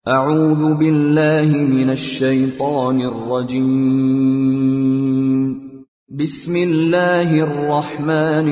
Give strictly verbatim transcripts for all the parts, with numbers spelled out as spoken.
أعوذ بالله من الشيطان الرجيم بسم الله الرحمن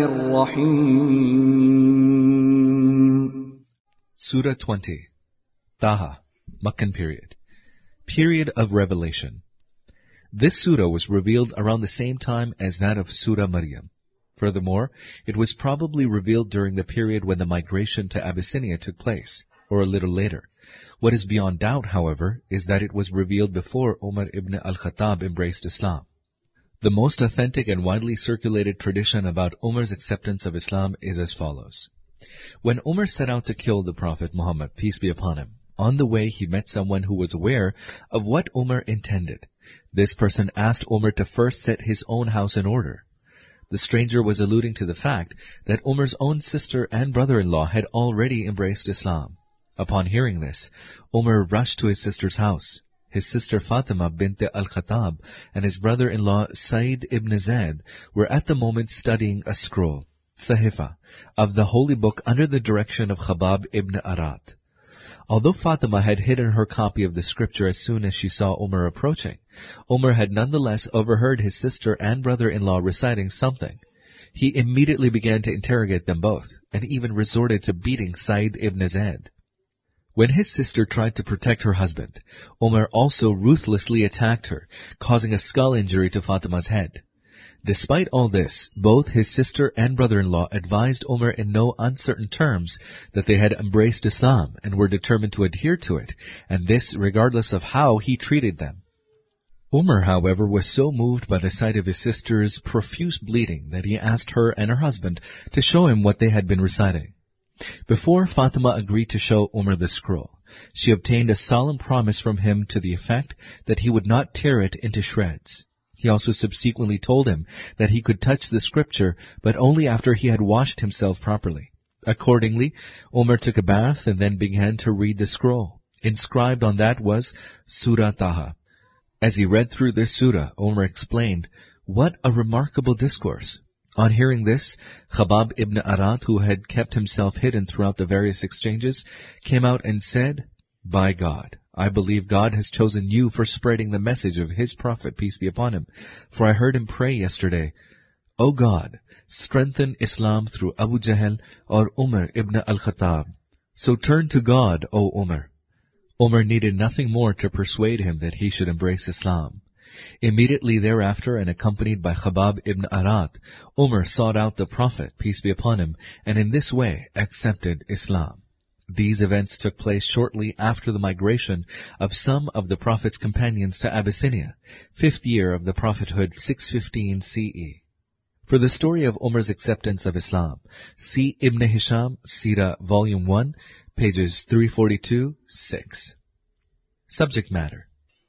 الرحيم Surah twenty, Taha, Meccan period. Period of revelation. This surah was revealed around the same time as that of Surah Maryam. Furthermore, it was probably revealed during the period when the migration to Abyssinia took place, or a little later. What is beyond doubt, however, is that it was revealed before Umar ibn al-Khattab embraced Islam. The most authentic and widely circulated tradition about Umar's acceptance of Islam is as follows. When Umar set out to kill the Prophet Muhammad, peace be upon him, on the way he met someone who was aware of what Umar intended. This person asked Umar to first set his own house in order. The stranger was alluding to the fact that Umar's own sister and brother-in-law had already embraced Islam. Upon hearing this, Umar rushed to his sister's house. His sister Fatima bint al-Khattab and his brother-in-law Sa'id ibn Zayd were at the moment studying a scroll, Sahifa, of the holy book under the direction of Khabbab ibn Arat. Although Fatima had hidden her copy of the scripture as soon as she saw Umar approaching, Umar had nonetheless overheard his sister and brother-in-law reciting something. He immediately began to interrogate them both, and even resorted to beating Sa'id ibn Zayd. When his sister tried to protect her husband, Umar also ruthlessly attacked her, causing a skull injury to Fatima's head. Despite all this, both his sister and brother-in-law advised Umar in no uncertain terms that they had embraced Islam and were determined to adhere to it, and this regardless of how he treated them. Umar, however, was so moved by the sight of his sister's profuse bleeding that he asked her and her husband to show him what they had been reciting. Before Fatima agreed to show Umar the scroll, she obtained a solemn promise from him to the effect that he would not tear it into shreds. He also subsequently told him that he could touch the scripture, but only after he had washed himself properly. Accordingly, Umar took a bath and then began to read the scroll. Inscribed on that was Surah Taha. As he read through this surah, Umar explained, "What a remarkable discourse!" On hearing this, Khabbab ibn Arat, who had kept himself hidden throughout the various exchanges, came out and said, "By God, I believe God has chosen you for spreading the message of His Prophet, peace be upon him, for I heard him pray yesterday, O God, strengthen Islam through Abu Jahl or Umar ibn al-Khattab. So turn to God, O Umar." Umar needed nothing more to persuade him that he should embrace Islam. Immediately thereafter, and accompanied by Khabbab ibn Arat, Umar sought out the Prophet, peace be upon him, and in this way accepted Islam. These events took place shortly after the migration of some of the Prophet's companions to Abyssinia, fifth year of the Prophethood, six fifteen C E. For the story of Umar's acceptance of Islam, see Ibn Hisham, Sirah, Volume one, pages three forty-two to six. Subject matter.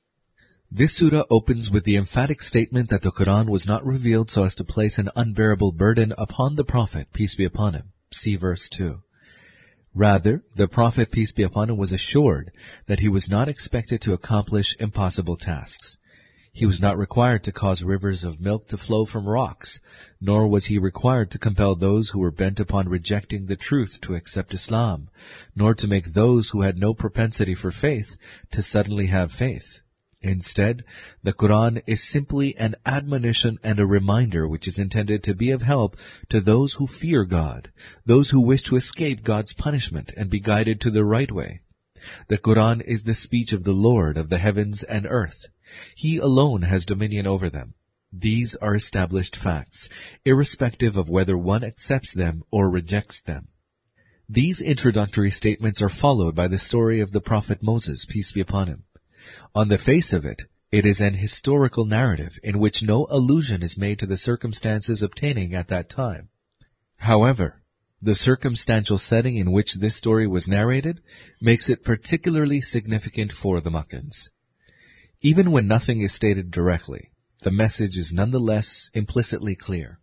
This surah opens with the emphatic statement that the Quran was not revealed so as to place an unbearable burden upon the Prophet, peace be upon him. See verse two. Rather, the Prophet, peace be upon him, was assured that he was not expected to accomplish impossible tasks. He was not required to cause rivers of milk to flow from rocks, nor was he required to compel those who were bent upon rejecting the truth to accept Islam, nor to make those who had no propensity for faith to suddenly have faith. Instead, the Quran is simply an admonition and a reminder which is intended to be of help to those who fear God, those who wish to escape God's punishment and be guided to the right way. The Quran is the speech of the Lord of the heavens and earth. He alone has dominion over them. These are established facts, irrespective of whether one accepts them or rejects them. These introductory statements are followed by the story of the Prophet Moses, peace be upon him. On the face of it, it is an historical narrative in which no allusion is made to the circumstances obtaining at that time. However, the circumstantial setting in which this story was narrated makes it particularly significant for the Meccans. Even when nothing is stated directly, the message is nonetheless implicitly clear.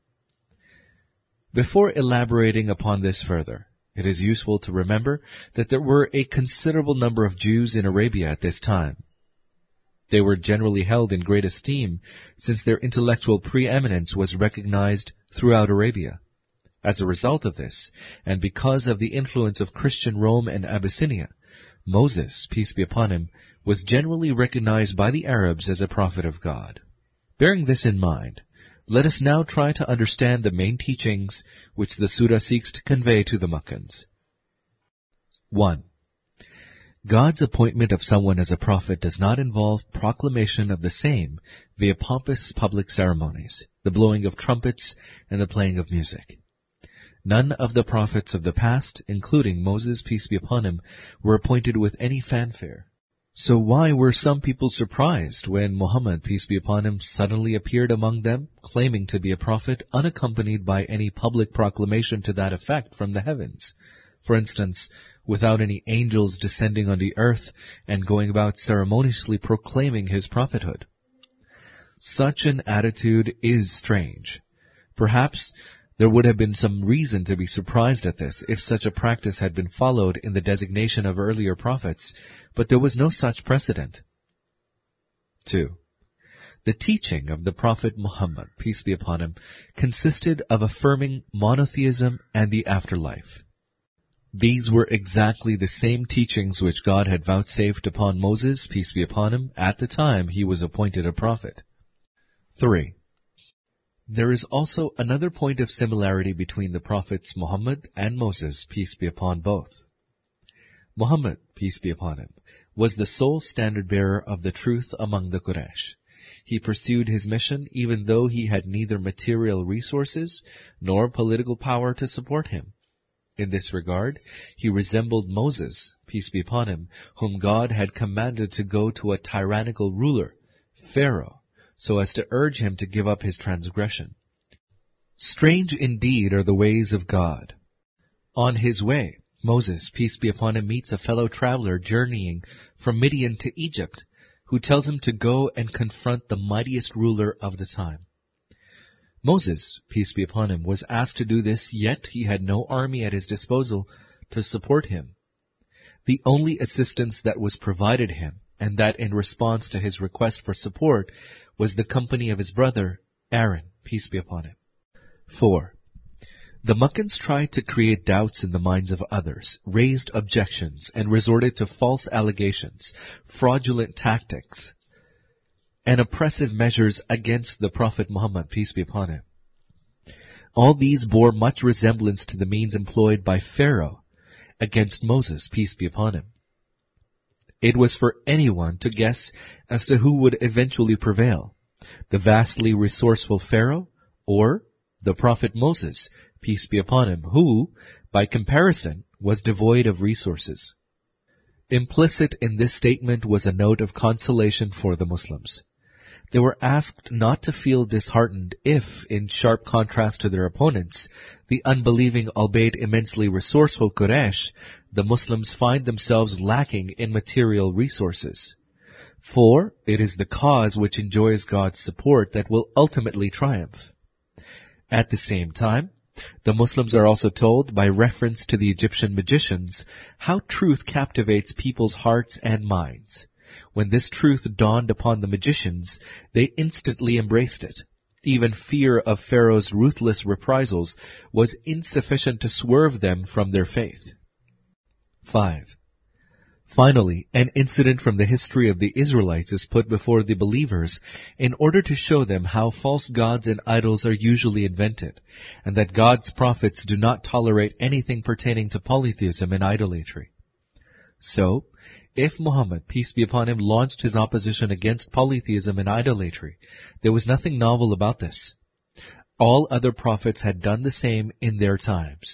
Before elaborating upon this further, it is useful to remember that there were a considerable number of Jews in Arabia at this time. They were generally held in great esteem, since their intellectual preeminence was recognized throughout Arabia. As a result of this, and because of the influence of Christian Rome and Abyssinia, Moses, peace be upon him, was generally recognized by the Arabs as a prophet of God. Bearing this in mind, let us now try to understand the main teachings which the surah seeks to convey to the Makkans. one. God's appointment of someone as a prophet does not involve proclamation of the same via pompous public ceremonies, the blowing of trumpets, and the playing of music. None of the prophets of the past, including Moses, peace be upon him, were appointed with any fanfare. So why were some people surprised when Muhammad, peace be upon him, suddenly appeared among them, claiming to be a prophet, unaccompanied by any public proclamation to that effect from the heavens? For instance, without any angels descending on the earth and going about ceremoniously proclaiming his prophethood. Such an attitude is strange. Perhaps there would have been some reason to be surprised at this if such a practice had been followed in the designation of earlier prophets, but there was no such precedent. two. The teaching of the Prophet Muhammad, peace be upon him, consisted of affirming monotheism and the afterlife. These were exactly the same teachings which God had vouchsafed upon Moses, peace be upon him, at the time he was appointed a prophet. three. There is also another point of similarity between the prophets Muhammad and Moses, peace be upon both. Muhammad, peace be upon him, was the sole standard-bearer of the truth among the Quraysh. He pursued his mission even though he had neither material resources nor political power to support him. In this regard, he resembled Moses, peace be upon him, whom God had commanded to go to a tyrannical ruler, Pharaoh, so as to urge him to give up his transgression. Strange indeed are the ways of God. On his way, Moses, peace be upon him, meets a fellow traveler journeying from Midian to Egypt, who tells him to go and confront the mightiest ruler of the time. Moses, peace be upon him, was asked to do this, yet he had no army at his disposal to support him. The only assistance that was provided him, and that in response to his request for support, was the company of his brother, Aaron, peace be upon him. four. The Makkans tried to create doubts in the minds of others, raised objections, and resorted to false allegations, fraudulent tactics, and oppressive measures against the Prophet Muhammad, peace be upon him. All these bore much resemblance to the means employed by Pharaoh against Moses, peace be upon him. It was for anyone to guess as to who would eventually prevail, the vastly resourceful Pharaoh or the Prophet Moses, peace be upon him, who, by comparison, was devoid of resources. Implicit in this statement was a note of consolation for the Muslims. They were asked not to feel disheartened if, in sharp contrast to their opponents, the unbelieving albeit immensely resourceful Quraysh, the Muslims find themselves lacking in material resources. For it is the cause which enjoys God's support that will ultimately triumph. At the same time, the Muslims are also told, by reference to the Egyptian magicians, how truth captivates people's hearts and minds. When this truth dawned upon the magicians, they instantly embraced it. Even fear of Pharaoh's ruthless reprisals was insufficient to swerve them from their faith. five. Finally, an incident from the history of the Israelites is put before the believers in order to show them how false gods and idols are usually invented, and that God's prophets do not tolerate anything pertaining to polytheism and idolatry. So, if Muhammad, peace be upon him, launched his opposition against polytheism and idolatry, there was nothing novel about this. All other prophets had done the same in their times.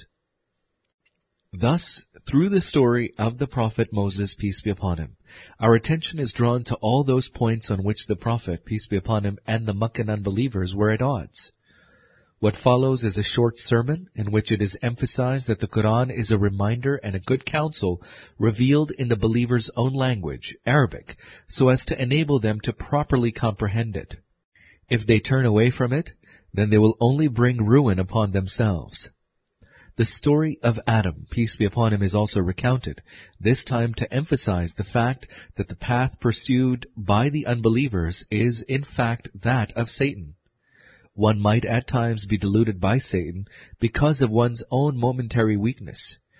Thus, through the story of the Prophet Moses, peace be upon him, our attention is drawn to all those points on which the Prophet, peace be upon him, and the Meccan unbelievers were at odds. What follows is a short sermon in which it is emphasized that the Quran is a reminder and a good counsel revealed in the believers' own language, Arabic, so as to enable them to properly comprehend it. If they turn away from it, then they will only bring ruin upon themselves. The story of Adam, peace be upon him, is also recounted, this time to emphasize the fact that the path pursued by the unbelievers is in fact that of Satan. One might at times be deluded by Satan because of one's own momentary weakness,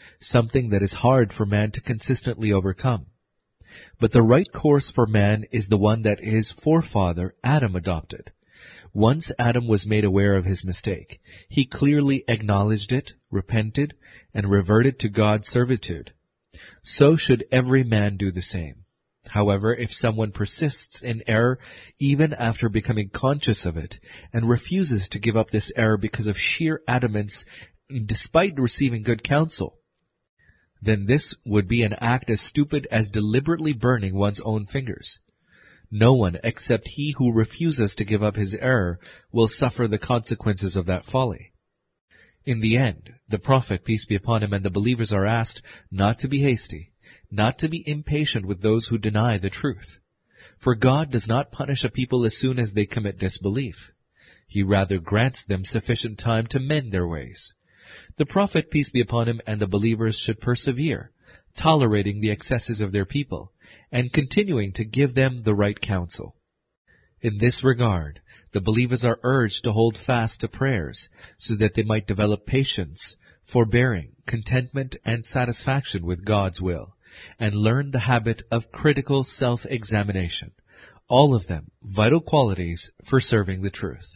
something that is hard for man to consistently overcome. But the right course for man is the one that his forefather Adam adopted. Once Adam was made aware of his mistake, he clearly acknowledged it, repented, and reverted to God's servitude. So should every man do the same. However, if someone persists in error even after becoming conscious of it, and refuses to give up this error because of sheer adamance despite receiving good counsel, then this would be an act as stupid as deliberately burning one's own fingers. No one except he who refuses to give up his error will suffer the consequences of that folly. In the end, the Prophet, peace be upon him, and the believers are asked not to be hasty, not to be impatient with those who deny the truth. For God does not punish a people as soon as they commit disbelief. He rather grants them sufficient time to mend their ways. The Prophet, peace be upon him, and the believers should persevere, tolerating the excesses of their people, and continuing to give them the right counsel. In this regard, the believers are urged to hold fast to prayers, so that they might develop patience, forbearing, contentment, and satisfaction with God's will, and learn the habit of critical self-examination, all of them vital qualities for serving the truth.